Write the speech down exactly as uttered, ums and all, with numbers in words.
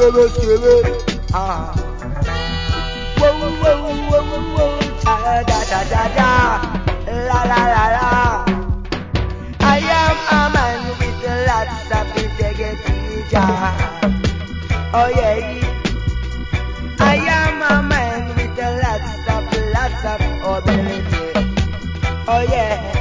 skibby, skibby. Ah. Whoa, whoa, whoa, whoa. Da da da da da. La la la la. I am a man with lots of integrity. Oh yeah. I am a man with lots of lots of ability. Oh yeah.